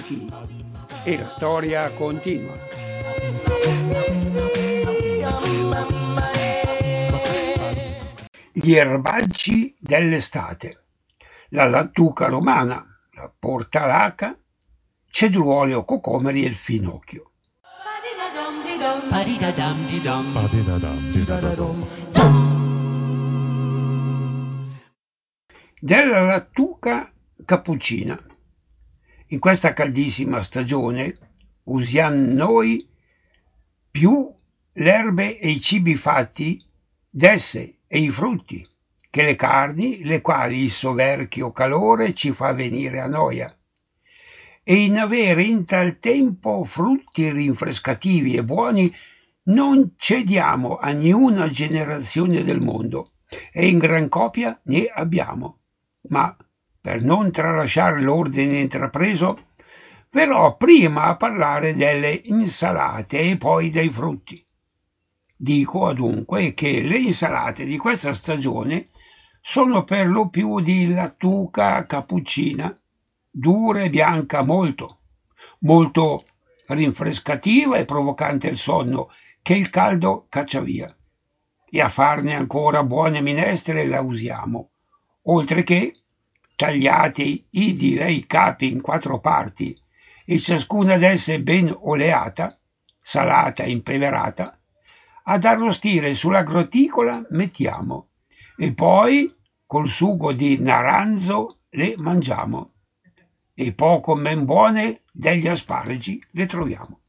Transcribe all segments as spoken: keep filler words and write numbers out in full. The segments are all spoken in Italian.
fichi e la storia continua. Gli erbaggi dell'estate, la lattuca romana, la portalaca, cedruolio, cocomeri e il finocchio. Della lattuca cappuccina. In questa caldissima stagione usiamo noi più le erbe e i cibi fatti d'esse e i frutti che le carni, le quali il soverchio calore ci fa venire a noia. E in avere in tal tempo frutti rinfrescativi e buoni non cediamo a niuna generazione del mondo, e in gran copia ne abbiamo. Ma per non tralasciare l'ordine intrapreso, verrò prima a parlare delle insalate e poi dei frutti. Dico adunque che le insalate di questa stagione sono per lo più di lattuca cappuccina, dura e bianca molto, molto rinfrescativa e provocante il sonno, che il caldo caccia via. E a farne ancora buone minestre la usiamo, oltre che tagliati i di lei capi in quattro parti, e ciascuna d'esse ben oleata, salata e impeverata, ad arrostire sulla graticola mettiamo, e poi col sugo di naranzo le mangiamo, e poco men buone degli asparagi le troviamo.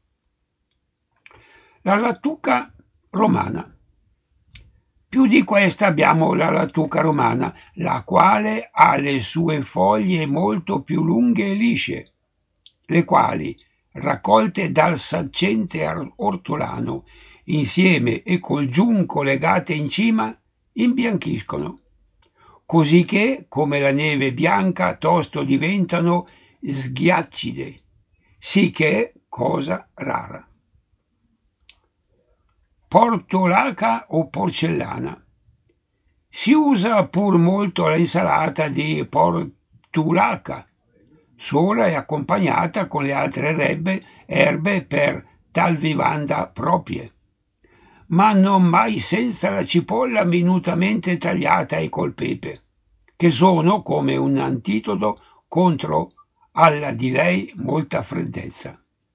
La lattuca romana. Più di questa abbiamo la lattuca romana, la quale ha le sue foglie molto più lunghe e lisce, le quali, raccolte dal saccente ortolano, insieme e col giunco legate in cima, imbianchiscono, così che, come la neve bianca, tosto diventano sghiaccide, sì che è cosa rara. Portolaca o porcellana. Si usa pur molto l'insalata di portulaca, sola e accompagnata con le altre erbe, erbe per tal vivanda proprie, ma non mai senza la cipolla minutamente tagliata e col pepe, che sono come un antidoto contro alla di lei molta freddezza.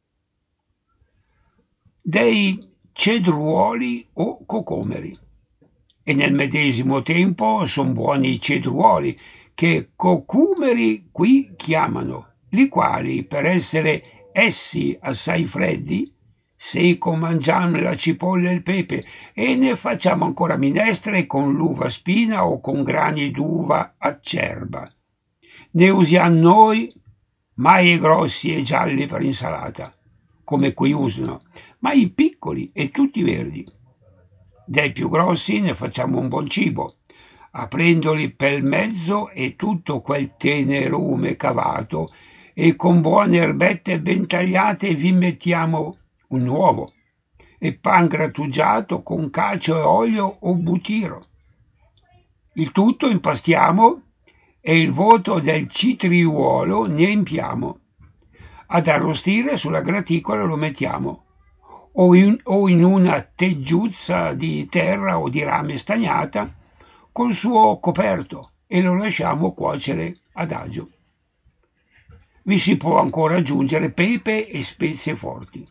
Dei cedruoli o cocomeri. E nel medesimo tempo son buoni i cedruoli, che cocumeri qui chiamano, li quali, per essere essi assai freddi, seco mangiam la cipolla e il pepe, e ne facciamo ancora minestre con l'uva spina o con grani d'uva acerba. Ne usiam noi mai i grossi e gialli per insalata, come qui usano, ma i piccoli e tutti verdi. Dei più grossi ne facciamo un buon cibo, aprendoli pel mezzo e tutto quel tenerume cavato, e con buone erbette ben tagliate vi mettiamo un uovo, e pan grattugiato con cacio e olio o butiro. Il tutto impastiamo e il voto del citriuolo ne empiamo. Ad arrostire sulla graticola lo mettiamo, o in, o in una teggiuzza di terra o di rame stagnata col suo coperto, e lo lasciamo cuocere adagio. Vi si può ancora aggiungere pepe e spezie forti.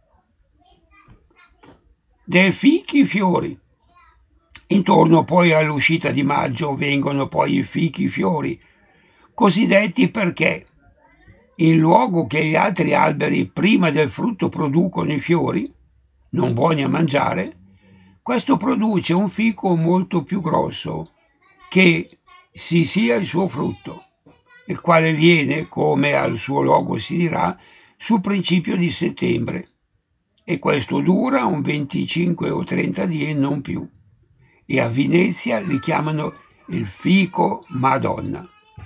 Dei fichi fiori. Intorno poi all'uscita di maggio vengono poi i fichi fiori, cosiddetti perché, in luogo che gli altri alberi prima del frutto producono i fiori, non buoni a mangiare, questo produce un fico molto più grosso che si sia il suo frutto, il quale viene, come al suo logo si dirà, sul principio di settembre, e questo dura un venticinque o trenta die, non più, e a Venezia li chiamano il fico Madonna.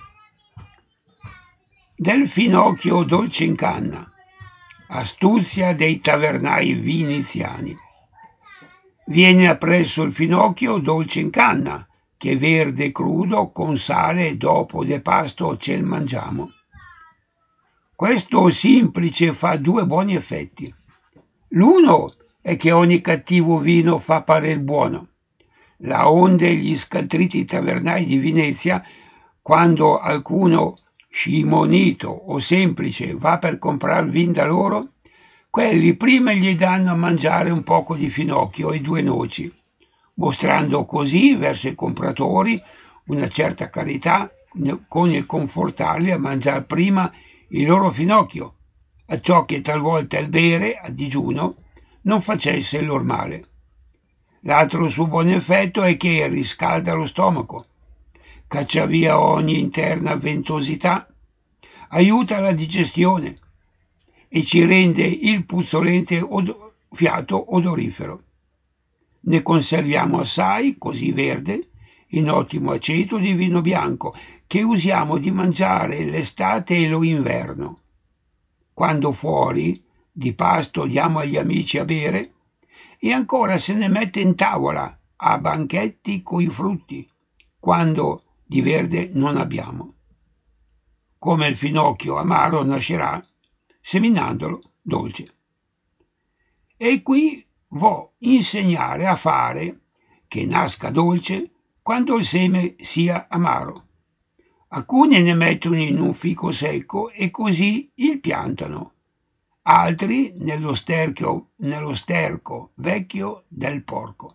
Del finocchio dolce in canna, astuzia dei tavernai viniziani. Viene appresso il finocchio dolce in canna, che verde crudo con sale dopo de pasto ce il mangiamo. Questo semplice fa due buoni effetti. L'uno è che ogni cattivo vino fa parer buono. La onde gli scaltriti tavernai di Venezia, quando alcuno scimonito o semplice va per comprar vin da loro, quelli prima gli danno a mangiare un poco di finocchio e due noci, mostrando così verso i compratori una certa carità con il confortarli a mangiare prima il loro finocchio, a ciò che talvolta il bere a digiuno non facesse lor male. L'altro suo buon effetto è che riscalda lo stomaco, caccia via ogni interna ventosità, aiuta la digestione e ci rende il puzzolente od- fiato odorifero. Ne conserviamo assai, così verde, in ottimo aceto di vino bianco, che usiamo di mangiare l'estate e lo inverno. Quando fuori, di pasto, diamo agli amici a bere, e ancora se ne mette in tavola a banchetti coi frutti, quando di verde non abbiamo. Come il finocchio amaro nascerà, seminandolo dolce. E qui vo insegnare a fare che nasca dolce quando il seme sia amaro. Alcuni ne mettono in un fico secco e così il piantano, altri nello sterco, nello sterco vecchio del porco.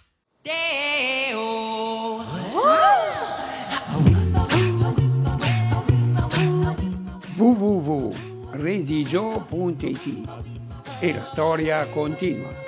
w w w punto redigio punto it e la storia continua.